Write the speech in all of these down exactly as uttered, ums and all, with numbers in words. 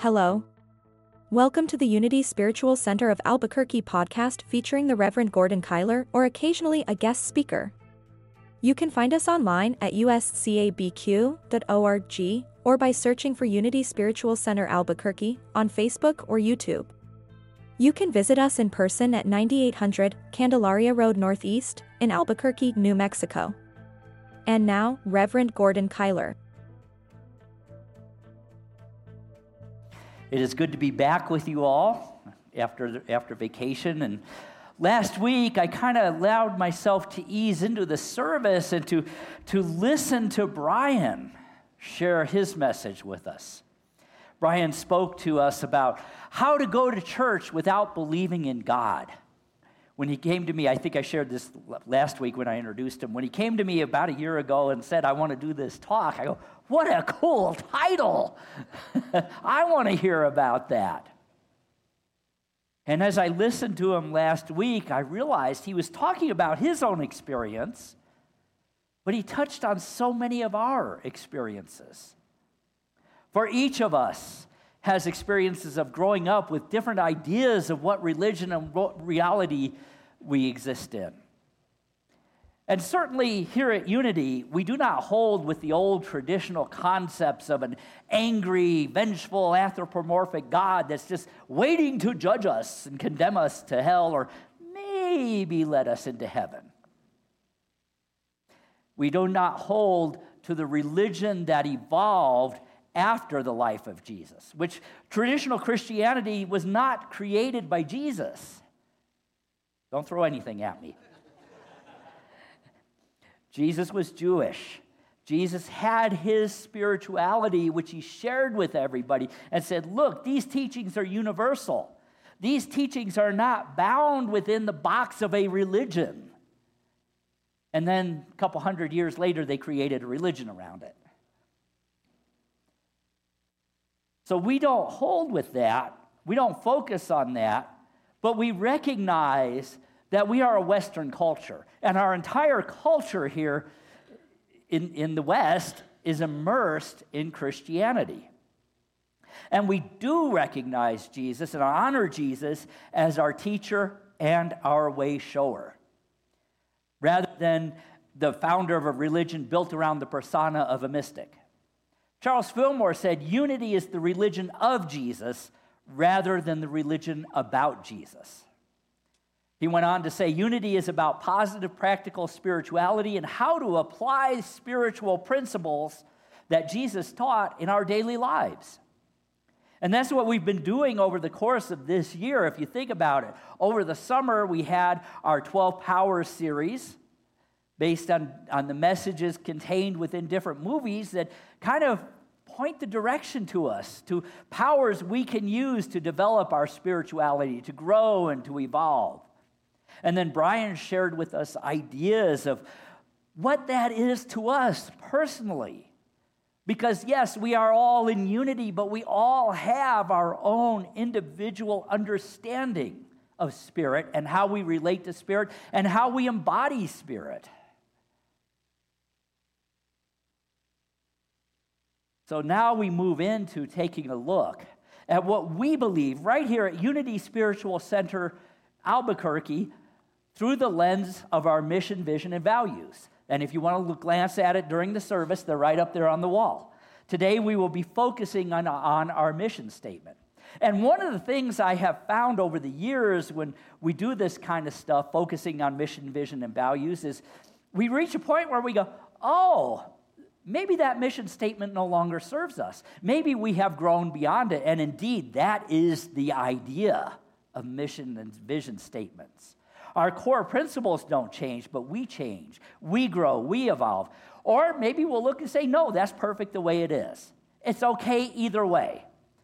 Hello. Welcome to the Unity Spiritual Center of Albuquerque podcast featuring the Reverend Gordon Kyler or occasionally a guest speaker. You can find us online at u s c a b q dot org or by searching for Unity Spiritual Center Albuquerque on Facebook or YouTube. You can visit us in person at ninety-eight hundred Candelaria Road Northeast in Albuquerque, New Mexico. And now, Reverend Gordon Kyler. It is good to be back with you all after after vacation. And last week, I kind of allowed myself to ease into the service and to, to listen to Brian share his message with us. Brian spoke to us about how to go to church without believing in God. When he came to me, I think I shared this last week when I introduced him. When he came to me about a year ago and said, I want to do this talk, I go, what a cool title. I want to hear about that. And as I listened to him last week, I realized he was talking about his own experience, but he touched on so many of our experiences. For each of us has experiences of growing up with different ideas of what religion and what reality we exist in. And certainly here at Unity, we do not hold with the old traditional concepts of an angry, vengeful, anthropomorphic God that's just waiting to judge us and condemn us to hell or maybe let us into heaven. We do not hold to the religion that evolved after the life of Jesus, which traditional Christianity was not created by Jesus. Don't throw anything at me. Jesus was Jewish. Jesus had his spirituality, which he shared with everybody and said, look, these teachings are universal. These teachings are not bound within the box of a religion. And then a couple hundred years later, they created a religion around it. So we don't hold with that, we don't focus on that, but we recognize that we are a Western culture, and our entire culture here in, in the West is immersed in Christianity. And we do recognize Jesus and honor Jesus as our teacher and our way shower, rather than the founder of a religion built around the persona of a mystic. Charles Fillmore said, unity is the religion of Jesus rather than the religion about Jesus. He went on to say, unity is about positive, practical spirituality and how to apply spiritual principles that Jesus taught in our daily lives. And that's what we've been doing over the course of this year, if you think about it. Over the summer, we had our twelve Powers series, based on, on the messages contained within different movies that kind of point the direction to us, to powers we can use to develop our spirituality, to grow and to evolve. And then Brian shared with us ideas of what that is to us personally. Because yes, we are all in unity, but we all have our own individual understanding of spirit and how we relate to spirit and how we embody spirit. So now we move into taking a look at what we believe right here at Unity Spiritual Center, Albuquerque, through the lens of our mission, vision, and values. And if you want to look, glance at it during the service, they're right up there on the wall. Today we will be focusing on, on our mission statement. And one of the things I have found over the years when we do this kind of stuff, focusing on mission, vision, and values, is we reach a point where we go, oh, maybe that mission statement no longer serves us. Maybe we have grown beyond it. And indeed, that is the idea of mission and vision statements. Our core principles don't change, but we change. We grow, we evolve. Or maybe we'll look and say, no, that's perfect the way it is. It's okay either way.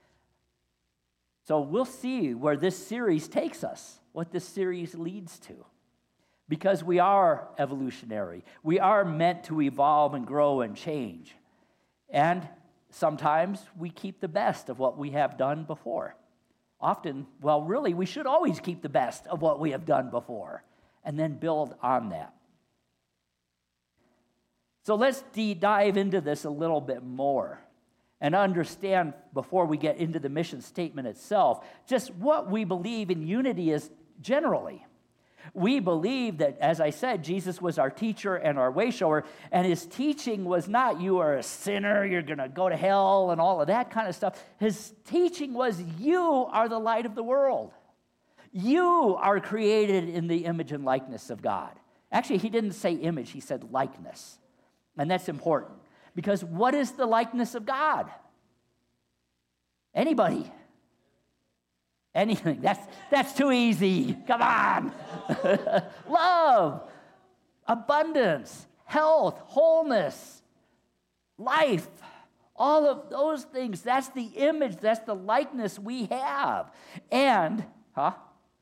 So we'll see where this series takes us, what this series leads to. Because we are evolutionary. We are meant to evolve and grow and change. And sometimes we keep the best of what we have done before. Often, well, really, we should always keep the best of what we have done before and then build on that. So let's de- dive into this a little bit more and understand before we get into the mission statement itself, just what we believe in unity is generally. We believe that, as I said, Jesus was our teacher and our way shower, and his teaching was not, you are a sinner, you're going to go to hell, and all of that kind of stuff. His teaching was, you are the light of the world. You are created in the image and likeness of God. Actually, he didn't say image, he said likeness. And that's important, because what is the likeness of God? Anybody? Anything. That's, that's too easy. Come on. Love, abundance, health, wholeness, life, all of those things. That's the image, that's the likeness we have. And, huh?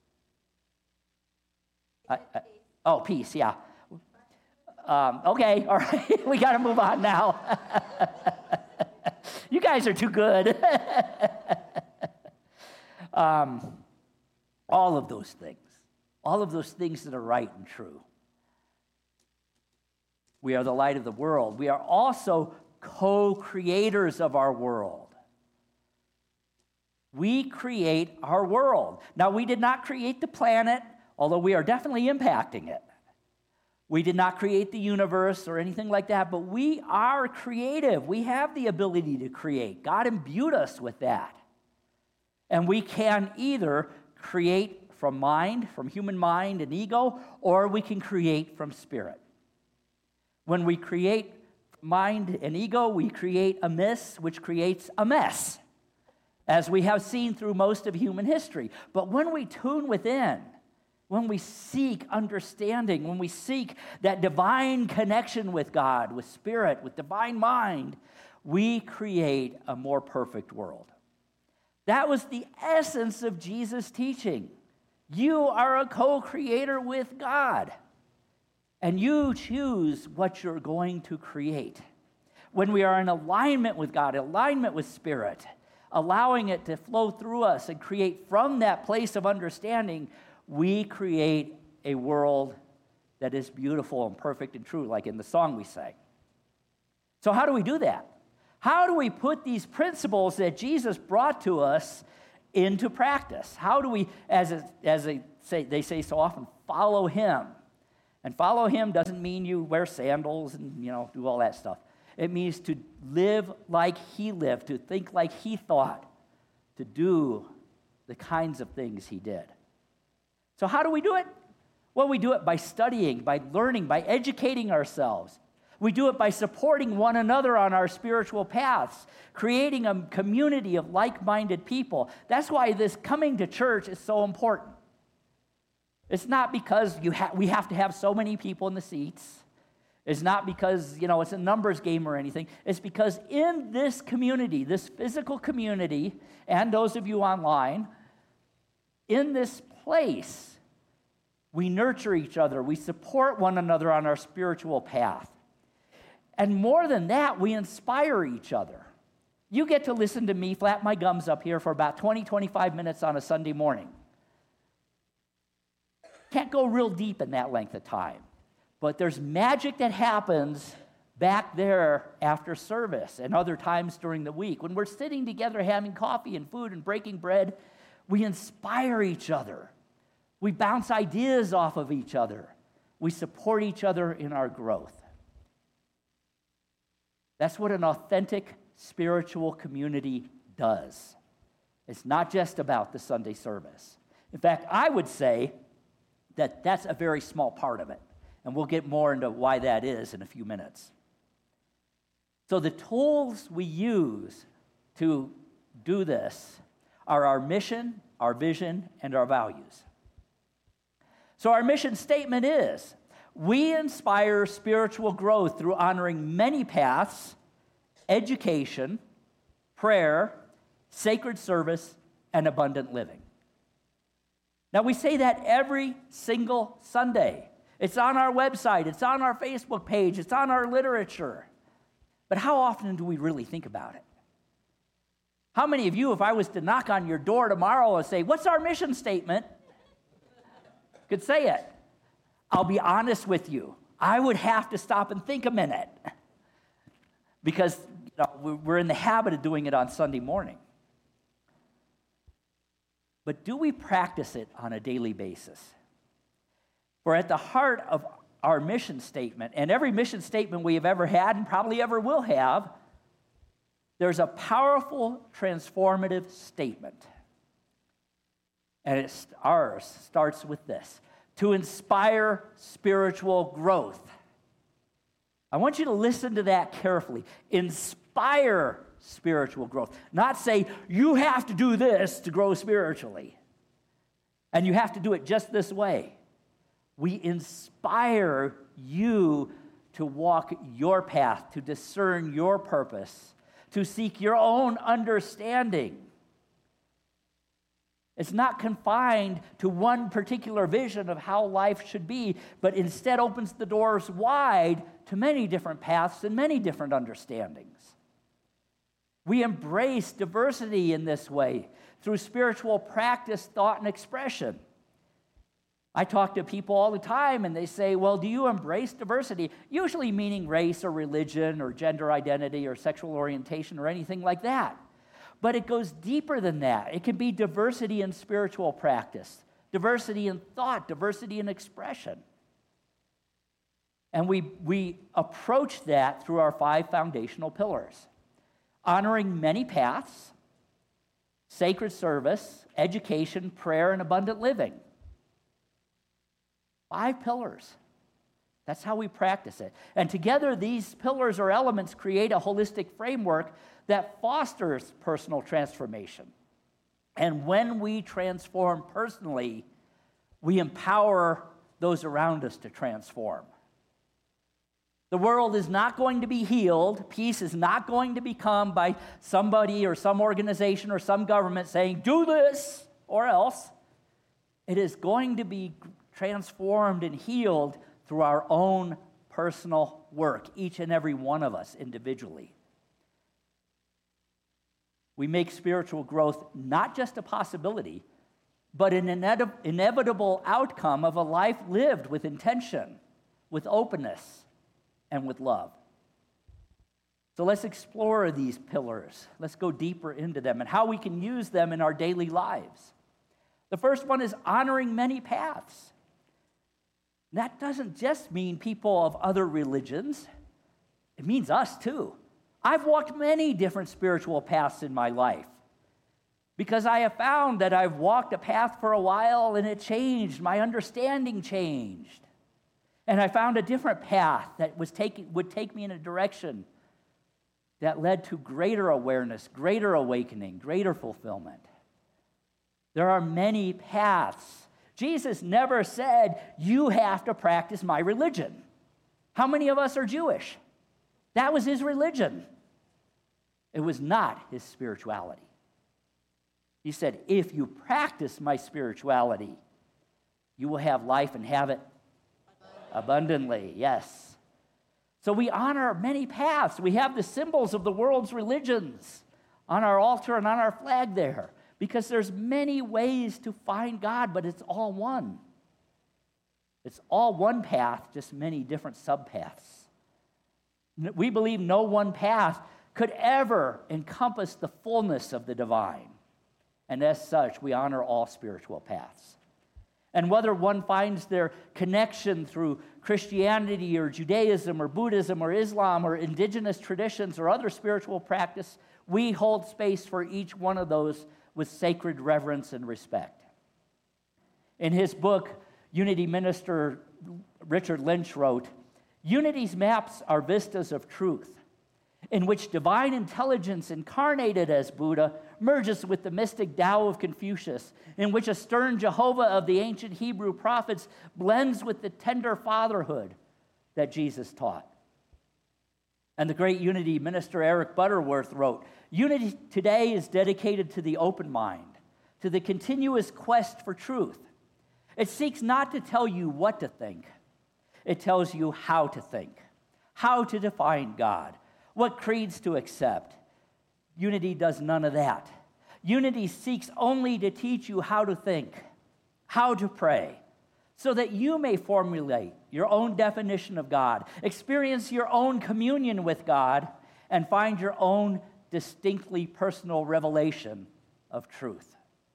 I, I, oh, peace, yeah. Um, okay, all right. We got to move on now. You guys are too good. Um, all of those things, all of those things that are right and true. We are the light of the world. We are also co-creators of our world. We create our world. Now, we did not create the planet, although we are definitely impacting it. We did not create the universe or anything like that, but we are creative. We have the ability to create. God imbued us with that. And we can either create from mind, from human mind and ego, or we can create from spirit. When we create mind and ego, we create a miss, which creates a mess, as we have seen through most of human history. But when we tune within, when we seek understanding, when we seek that divine connection with God, with spirit, with divine mind, we create a more perfect world. That was the essence of Jesus' teaching. You are a co-creator with God, and you choose what you're going to create. When we are in alignment with God, alignment with Spirit, allowing it to flow through us and create from that place of understanding, we create a world that is beautiful and perfect and true, like in the song we sang. So how do we do that? How do we put these principles that Jesus brought to us into practice? How do we, as, a, as a, say, they say so often, follow him? And follow him doesn't mean you wear sandals and, you know, do all that stuff. It means to live like he lived, to think like he thought, to do the kinds of things he did. So how do we do it? Well, we do it by studying, by learning, by educating ourselves. We do it by supporting one another on our spiritual paths, creating a community of like-minded people. That's why this coming to church is so important. It's not because you ha- we have to have so many people in the seats. It's not because, you know, it's a numbers game or anything. It's because in this community, this physical community, and those of you online, in this place, we nurture each other. We support one another on our spiritual path. And more than that, we inspire each other. You get to listen to me flap my gums up here for about twenty, twenty-five minutes on a Sunday morning. Can't go real deep in that length of time. But there's magic that happens back there after service and other times during the week. When we're sitting together having coffee and food and breaking bread, we inspire each other. We bounce ideas off of each other. We support each other in our growth. That's what an authentic spiritual community does. It's not just about the Sunday service. In fact, I would say that that's a very small part of it. And we'll get more into why that is in a few minutes. So the tools we use to do this are our mission, our vision, and our values. So our mission statement is, we inspire spiritual growth through honoring many paths, education, prayer, sacred service, and abundant living. Now, we say that every single Sunday. It's on our website. It's on our Facebook page. It's on our literature. But how often do we really think about it? How many of you, if I was to knock on your door tomorrow and say, what's our mission statement, could say it? I'll be honest with you. I would have to stop and think a minute. Because, you we're in the habit of doing it on Sunday morning. But do we practice it on a daily basis? For at the heart of our mission statement, and every mission statement we have ever had and probably ever will have, there's a powerful transformative statement. And it's, ours starts with this: to inspire spiritual growth. I want you to listen to that carefully. Inspire spiritual growth. Not say, you have to do this to grow spiritually, and you have to do it just this way. We inspire you to walk your path, to discern your purpose, to seek your own understanding. It's not confined to one particular vision of how life should be, but instead opens the doors wide to many different paths and many different understandings. We embrace diversity in this way through spiritual practice, thought, and expression. I talk to people all the time, and they say, well, do you embrace diversity? Usually meaning race or religion or gender identity or sexual orientation or anything like that. But it goes deeper than that. It can be diversity in spiritual practice, diversity in thought, diversity in expression. And we, we approach that through our five foundational pillars: honoring many paths, sacred service, education, prayer, and abundant living. Five pillars. That's how we practice it. And together, these pillars or elements create a holistic framework that fosters personal transformation. And when we transform personally, we empower those around us to transform. The world is not going to be healed. Peace is not going to be come by somebody or some organization or some government saying, do this or else. It is going to be transformed and healed through our own personal work, each and every one of us individually. We make spiritual growth not just a possibility, but an inedi- inevitable outcome of a life lived with intention, with openness, and with love. So let's explore these pillars. Let's go deeper into them and how we can use them in our daily lives. The first one is honoring many paths. That doesn't just mean people of other religions. It means us too. I've walked many different spiritual paths in my life because I have found that I've walked a path for a while and it changed. My understanding changed. And I found a different path that was taking, would take me in a direction that led to greater awareness, greater awakening, greater fulfillment. There are many paths. Jesus never said, you have to practice my religion. How many of us are Jewish? That was his religion. It was not his spirituality. He said, if you practice my spirituality, you will have life and have it abundantly. Yes. So we honor many paths. We have the symbols of the world's religions on our altar and on our flag there, because there's many ways to find God, but it's all one. It's all one path, just many different subpaths. We believe no one path could ever encompass the fullness of the divine. And as such, we honor all spiritual paths. And whether one finds their connection through Christianity or Judaism or Buddhism or Islam or indigenous traditions or other spiritual practice, we hold space for each one of those with sacred reverence and respect. In his book, Unity Minister Richard Lynch wrote, "Unity's maps are vistas of truth, in which divine intelligence incarnated as Buddha merges with the mystic Tao of Confucius, in which a stern Jehovah of the ancient Hebrew prophets blends with the tender fatherhood that Jesus taught." And the great Unity minister Eric Butterworth wrote, "Unity today is dedicated to the open mind, to the continuous quest for truth. It seeks not to tell you what to think. It tells you how to think, how to define God, what creeds to accept. Unity does none of that. Unity seeks only to teach you how to think, how to pray, so that you may formulate your own definition of God, experience your own communion with God, and find your own distinctly personal revelation of truth.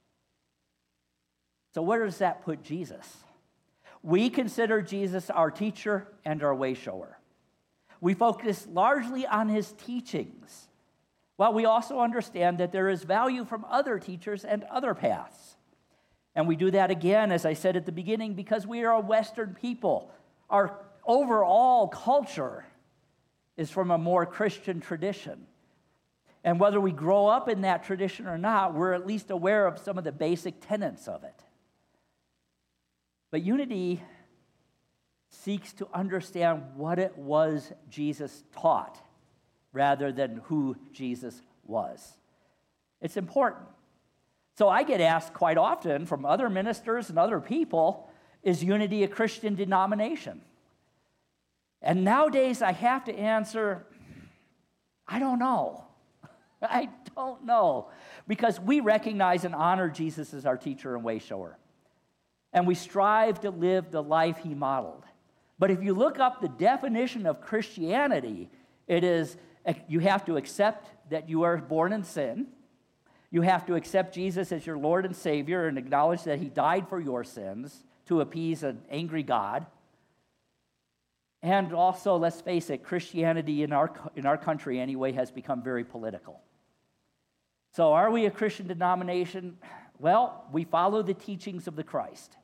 So where does that put Jesus? We consider Jesus our teacher and our way shower. We focus largely on his teachings, while we also understand that there is value from other teachers and other paths. And we do that again, as I said at the beginning, because we are a Western people. Our overall culture is from a more Christian tradition. And whether we grow up in that tradition or not, we're at least aware of some of the basic tenets of it. But unity seeks to understand what it was Jesus taught rather than who Jesus was. It's important. So I get asked quite often from other ministers and other people, is unity a Christian denomination? And nowadays I have to answer, I don't know. I don't know. Because we recognize and honor Jesus as our teacher and way shower. And we strive to live the life he modeled. But if you look up the definition of Christianity, it is you have to accept that you are born in sin. You have to accept Jesus as your Lord and Savior and acknowledge that he died for your sins to appease an angry God. And also, let's face it, Christianity in our, in our country anyway has become very political. So are we a Christian denomination? Well, we follow the teachings of the Christ.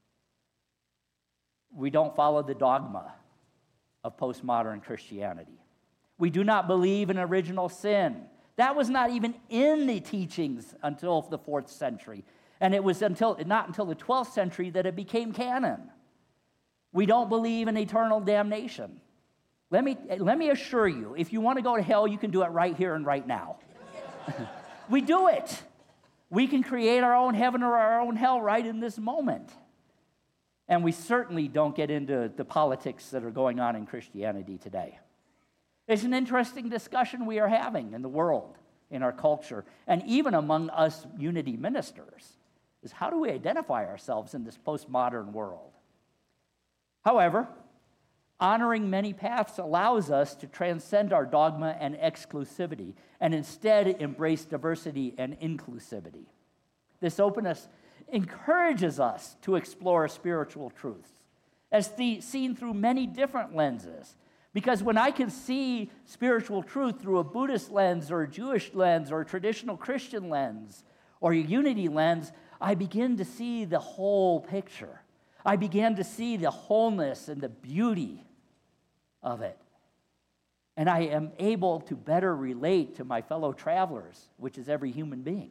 We don't follow the dogma of postmodern Christianity. We do not believe in original sin. That was not even in the teachings until the fourth century. And it was until not until the twelfth century that it became canon. We don't believe in eternal damnation. Let me, let me assure you, if you want to go to hell, you can do it right here and right now. We do it. We can create our own heaven or our own hell right in this moment. And we certainly don't get into the politics that are going on in Christianity today. It's an interesting discussion we are having in the world, in our culture, and even among us unity ministers, is how do we identify ourselves in this postmodern world? However, honoring many paths allows us to transcend our dogma and exclusivity and instead embrace diversity and inclusivity. This openness encourages us to explore spiritual truths as the, seen through many different lenses. Because when I can see spiritual truth through a Buddhist lens or a Jewish lens or a traditional Christian lens or a unity lens, I begin to see the whole picture. I began to see the wholeness and the beauty of it. And I am able to better relate to my fellow travelers, which is every human being.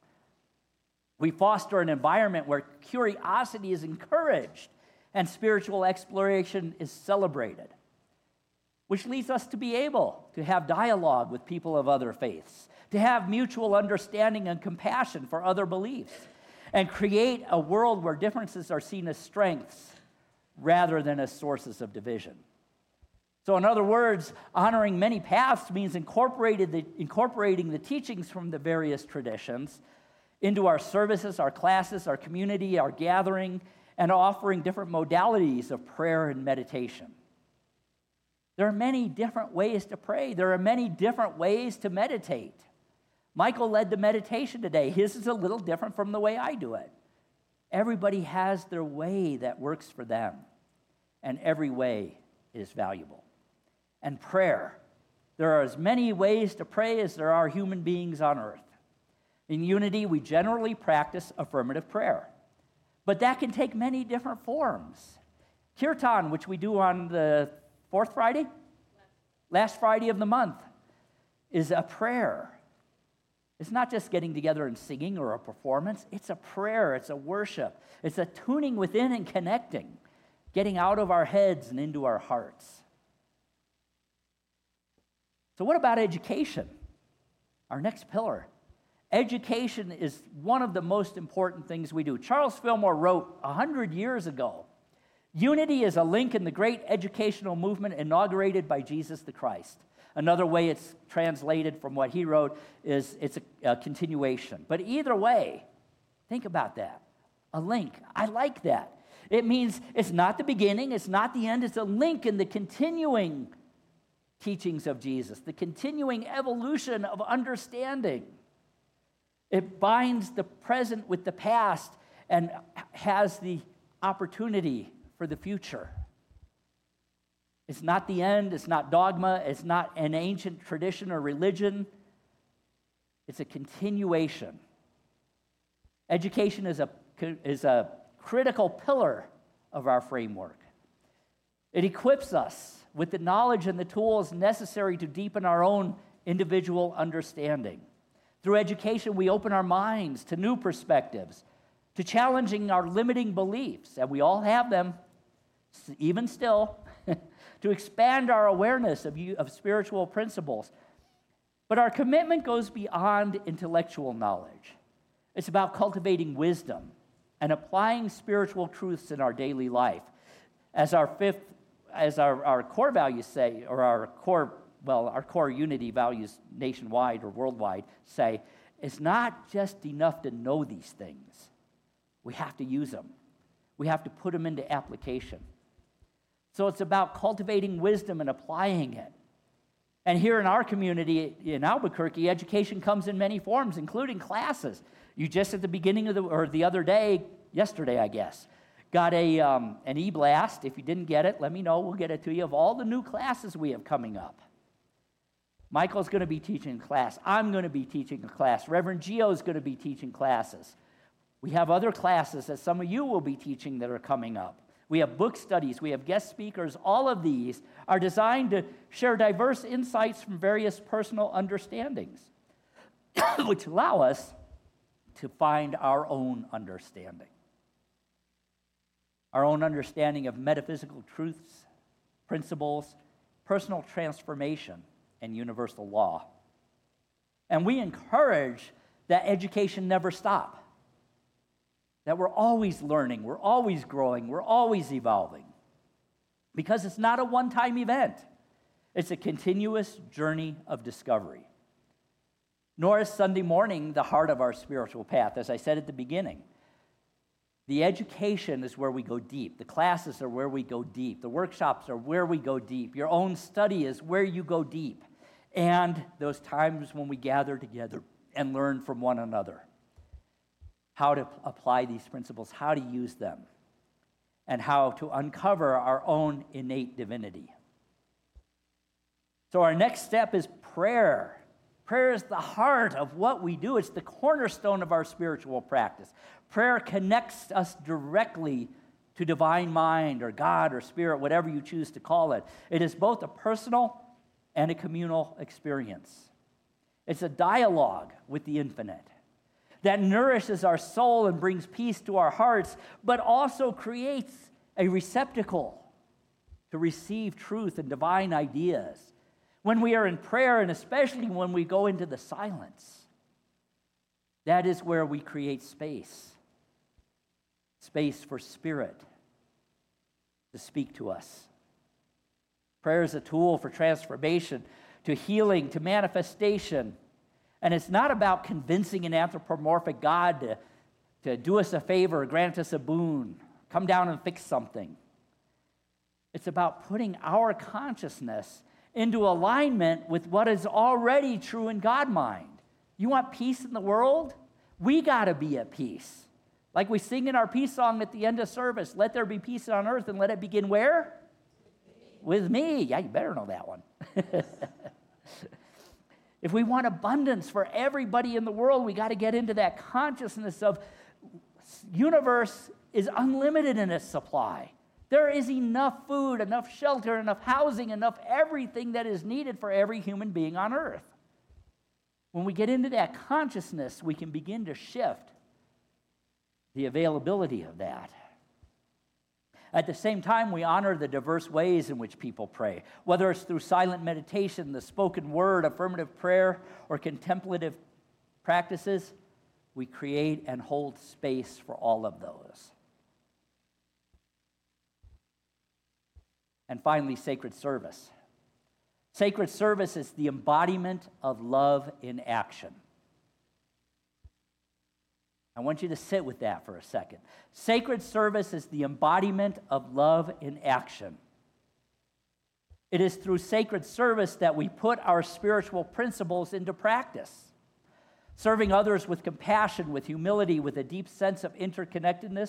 We foster an environment where curiosity is encouraged and spiritual exploration is celebrated, which leads us to be able to have dialogue with people of other faiths, to have mutual understanding and compassion for other beliefs, and create a world where differences are seen as strengths rather than as sources of division. So in other words, honoring many paths means incorporated the, incorporating the teachings from the various traditions into our services, our classes, our community, our gathering, and offering different modalities of prayer and meditation. There are many different ways to pray. There are many different ways to meditate. Michael led the meditation today. His is a little different from the way I do it. Everybody has their way that works for them, and every way is valuable. And prayer. There are as many ways to pray as there are human beings on earth. In unity, we generally practice affirmative prayer, but that can take many different forms. Kirtan, which we do on the fourth Friday? Last Friday of the month, is a prayer. It's not just getting together and singing or a performance. It's a prayer. It's a worship. It's a tuning within and connecting, getting out of our heads and into our hearts. So what about education? Our next pillar. Education is one of the most important things we do. Charles Fillmore wrote one hundred years ago, unity is a link in the great educational movement inaugurated by Jesus the Christ. Another way it's translated from what he wrote is it's a, a continuation. But either way, think about that. A link. I like that. It means it's not the beginning, it's not the end, it's a link in the continuing teachings of Jesus, the continuing evolution of understanding. It binds the present with the past and has the opportunity for the future. It's not the end, it's not dogma, it's not an ancient tradition or religion. It's a continuation. Education is a, is a critical pillar of our framework. It equips us with the knowledge and the tools necessary to deepen our own individual understanding. Through education, we open our minds to new perspectives, to challenging our limiting beliefs, and we all have them, even still, to expand our awareness of, of spiritual principles. But our commitment goes beyond intellectual knowledge. It's about cultivating wisdom and applying spiritual truths in our daily life. As our fifth, as our, our core values say, or our core, well, our core unity values nationwide or worldwide say, it's not just enough to know these things. We have to use them. We have to put them into application. So it's about cultivating wisdom and applying it. And here in our community in Albuquerque, education comes in many forms, including classes. You just at the beginning of the, or the other day, yesterday I guess, got a um, an e-blast. If you didn't get it, let me know. We'll get it to you of all the new classes we have coming up. Michael's going to be teaching a class. I'm going to be teaching a class. Reverend Gio's going to be teaching classes. We have other classes that some of you will be teaching that are coming up. We have book studies. We have guest speakers. All of these are designed to share diverse insights from various personal understandings, which allow us to find our own understanding. Our own understanding of metaphysical truths, principles, personal transformation, and universal law. And we encourage that education never stop. That we're always learning, we're always growing, we're always evolving. Because it's not a one-time event. It's a continuous journey of discovery. Nor is Sunday morning the heart of our spiritual path. As I said at the beginning, the education is where we go deep. The classes are where we go deep. The workshops are where we go deep. Your own study is where you go deep. And those times when we gather together and learn from one another. How to apply these principles, how to use them, and how to uncover our own innate divinity. So our next step is prayer. Prayer is the heart of what we do. It's the cornerstone of our spiritual practice. Prayer connects us directly to divine mind or God or spirit, whatever you choose to call it. It is both a personal and a communal experience. It's a dialogue with the infinite that nourishes our soul and brings peace to our hearts, but also creates a receptacle to receive truth and divine ideas. When we are in prayer, and especially when we go into the silence, that is where we create space. Space for spirit to speak to us. Prayer is a tool for transformation, to healing, to manifestation. And it's not about convincing an anthropomorphic God to, to do us a favor, grant us a boon, come down and fix something. It's about putting our consciousness into alignment with what is already true in God mind. You want peace in the world? We got to be at peace. Like we sing in our peace song at the end of service, let there be peace on earth and let it begin where? With me. Yeah, you better know that one. If we want abundance for everybody in the world, we got to get into that consciousness of universe is unlimited in its supply. There is enough food, enough shelter, enough housing, enough everything that is needed for every human being on earth. When we get into that consciousness, we can begin to shift the availability of that. At the same time, we honor the diverse ways in which people pray, whether it's through silent meditation, the spoken word, affirmative prayer, or contemplative practices. We create and hold space for all of those. And finally, sacred service. Sacred service is the embodiment of love in action. I want you to sit with that for a second. Sacred service is the embodiment of love in action. It is through sacred service that we put our spiritual principles into practice. Serving others with compassion, with humility, with a deep sense of interconnectedness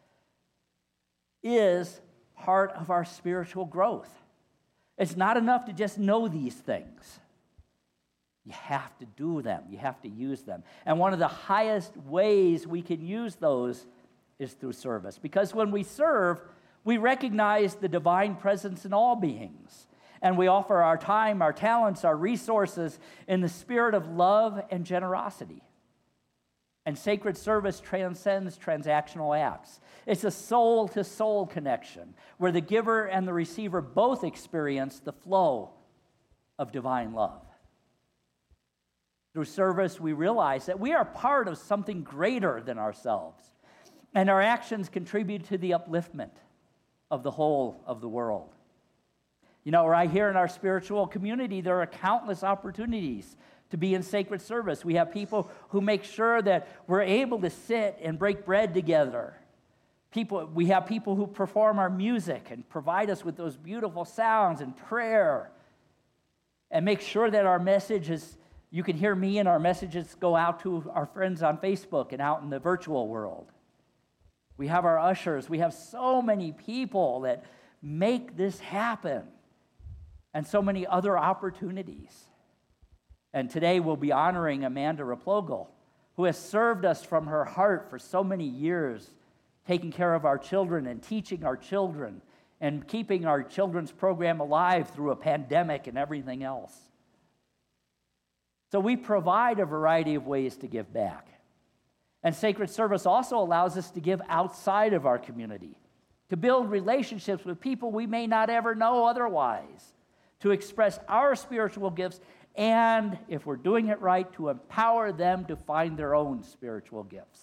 is part of our spiritual growth. It's not enough to just know these things. You have to do them. You have to use them. And one of the highest ways we can use those is through service. Because when we serve, we recognize the divine presence in all beings. And we offer our time, our talents, our resources in the spirit of love and generosity. And sacred service transcends transactional acts. It's a soul-to-soul connection where the giver and the receiver both experience the flow of divine love. Through service, we realize that we are part of something greater than ourselves, and our actions contribute to the upliftment of the whole of the world. You know, right here in our spiritual community, there are countless opportunities to be in sacred service. We have people who make sure that we're able to sit and break bread together. People, we have people who perform our music and provide us with those beautiful sounds and prayer, and make sure that our message is, you can hear me and our messages go out to our friends on Facebook and out in the virtual world. We have our ushers. We have so many people that make this happen, and so many other opportunities. And today we'll be honoring Amanda Replogle, who has served us from her heart for so many years, taking care of our children and teaching our children and keeping our children's program alive through a pandemic and everything else. So we provide a variety of ways to give back. And sacred service also allows us to give outside of our community, to build relationships with people we may not ever know otherwise, to express our spiritual gifts, and if we're doing it right, to empower them to find their own spiritual gifts.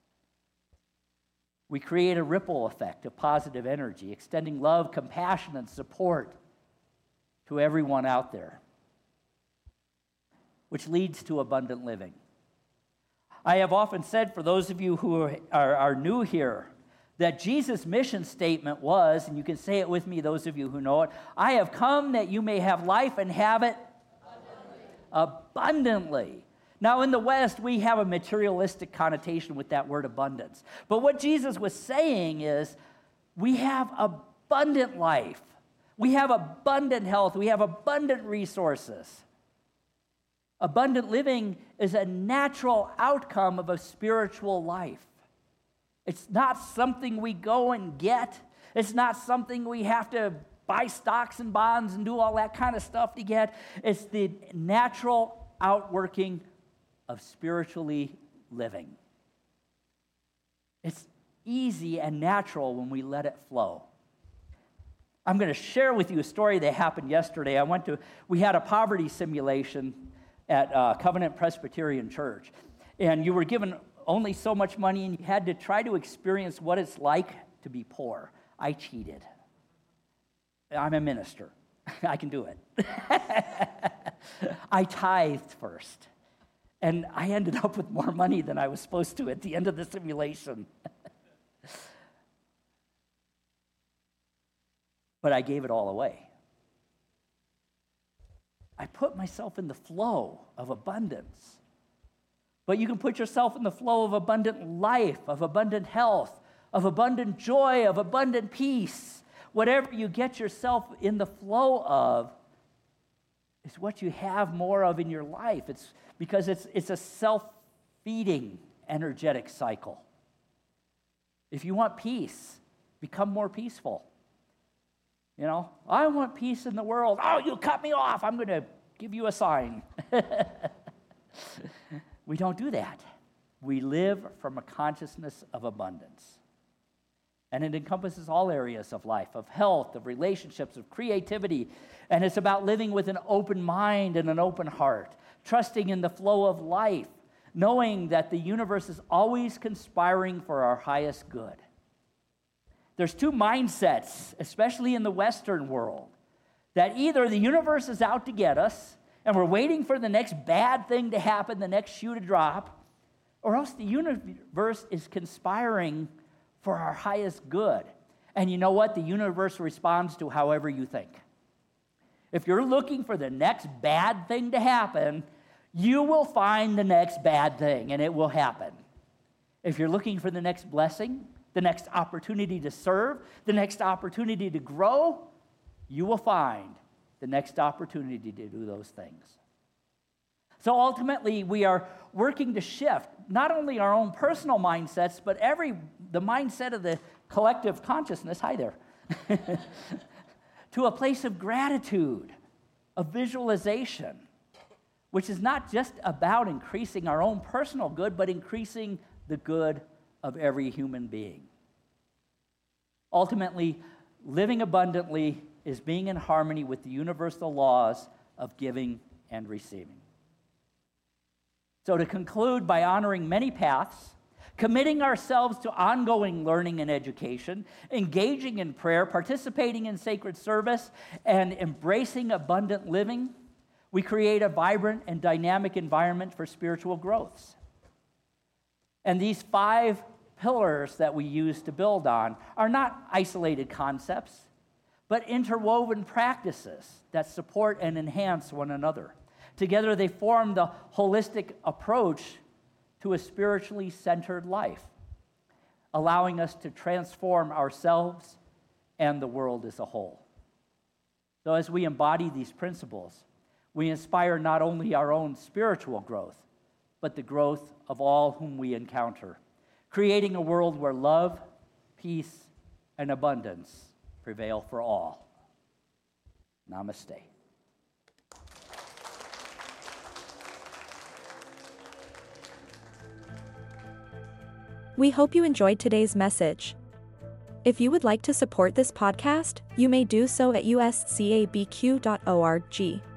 We create a ripple effect of positive energy, extending love, compassion, and support to everyone out there, which leads to abundant living. I have often said, for those of you who are, are, are new here, that Jesus' mission statement was, and you can say it with me, those of you who know it, I have come that you may have life and have it abundantly. abundantly. Now, in the West, we have a materialistic connotation with that word abundance. But what Jesus was saying is, we have abundant life. We have abundant health. We have abundant resources. Abundant living is a natural outcome of a spiritual life. It's not something we go and get. It's not something we have to buy stocks and bonds and do all that kind of stuff to get. It's the natural outworking of spiritually living. It's easy and natural when we let it flow. I'm going to share with you a story that happened yesterday. I went to, we had a poverty simulation at uh, Covenant Presbyterian Church, and you were given only so much money, and you had to try to experience what it's like to be poor. I cheated. I'm a minister. I can do it. I tithed first, and I ended up with more money than I was supposed to at the end of the simulation. But I gave it all away. I put myself in the flow of abundance. But you can put yourself in the flow of abundant life, of abundant health, of abundant joy, of abundant peace. Whatever you get yourself in the flow of is what you have more of in your life. It's because it's, it's a self-feeding energetic cycle. If you want peace, become more peaceful. You know, I want peace in the world. Oh, you cut me off. I'm going to give you a sign. We don't do that. We live from a consciousness of abundance. And it encompasses all areas of life, of health, of relationships, of creativity. And it's about living with an open mind and an open heart, trusting in the flow of life, knowing that the universe is always conspiring for our highest good. There's two mindsets, especially in the Western world, that either the universe is out to get us, and we're waiting for the next bad thing to happen, the next shoe to drop, or else the universe is conspiring for our highest good. And you know what? The universe responds to however you think. If you're looking for the next bad thing to happen, you will find the next bad thing, and it will happen. If you're looking for the next blessing, the next opportunity to serve, the next opportunity to grow, you will find the next opportunity to do those things. So ultimately, we are working to shift not only our own personal mindsets, but every the mindset of the collective consciousness, hi there, to a place of gratitude, of visualization, which is not just about increasing our own personal good, but increasing the good of every human being. Ultimately, living abundantly is being in harmony with the universal laws of giving and receiving. So to conclude, by honoring many paths, committing ourselves to ongoing learning and education, engaging in prayer, participating in sacred service, and embracing abundant living, we create a vibrant and dynamic environment for spiritual growths. And these five pillars that we use to build on are not isolated concepts, but interwoven practices that support and enhance one another. Together, they form the holistic approach to a spiritually centered life, allowing us to transform ourselves and the world as a whole. So as we embody these principles, we inspire not only our own spiritual growth, but the growth of all whom we encounter, creating a world where love, peace, and abundance prevail for all. Namaste. We hope you enjoyed today's message. If you would like to support this podcast, you may do so at u s c a b q dot org.